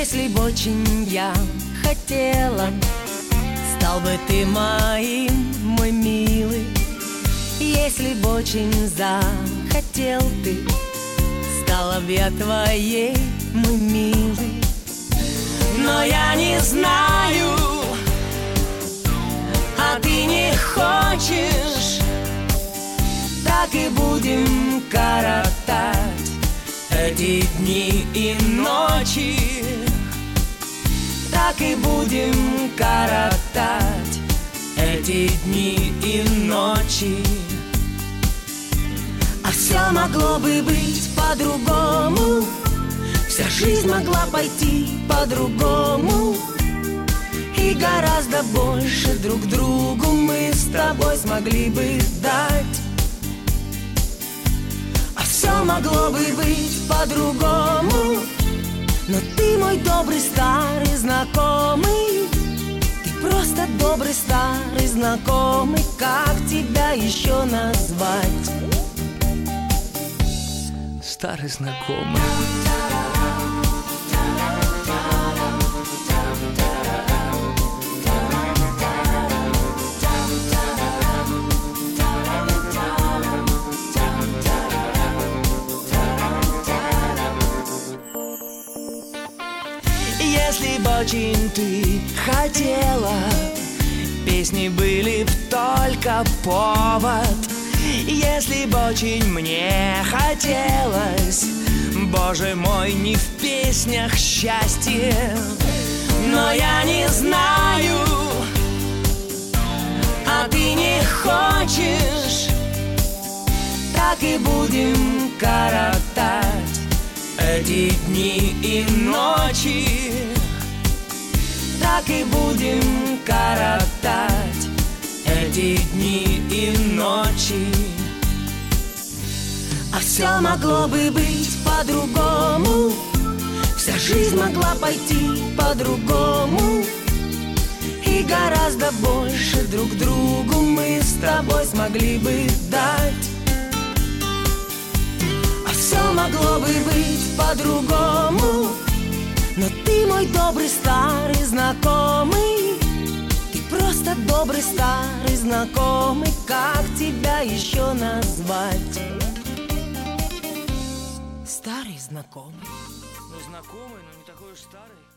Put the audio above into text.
Если б очень я хотела, стал бы ты моим, мой милый. Если б очень захотел ты, стала б я твоей, мой милый. Но я не знаю, а ты не хочешь, так и будем коротать эти дни и ночи. Так и будем коротать эти дни и ночи. А все могло бы быть по-другому, вся жизнь могла пойти по-другому, и гораздо больше друг другу мы с тобой смогли бы дать. А все могло бы быть по-другому, но ты мой добрый старый знакомый. Ты просто добрый старый знакомый. Как тебя еще назвать? Старый знакомый. Если бы очень ты хотела, песни были б только повод. Если бы очень мне хотелось, Боже мой, не в песнях счастье. Но я не знаю, а ты не хочешь, так и будем коротать эти дни и ночи. Так и будем коротать эти дни и ночи. А все могло бы быть по-другому, вся жизнь могла пойти по-другому, и гораздо больше друг другу мы с тобой смогли бы дать. А все могло бы быть по-другому, но ты мой добрый старый знакомый. Ты просто добрый старый знакомый. Как тебя еще назвать? Старый знакомый. Ну, знакомый, но не такой уж старый.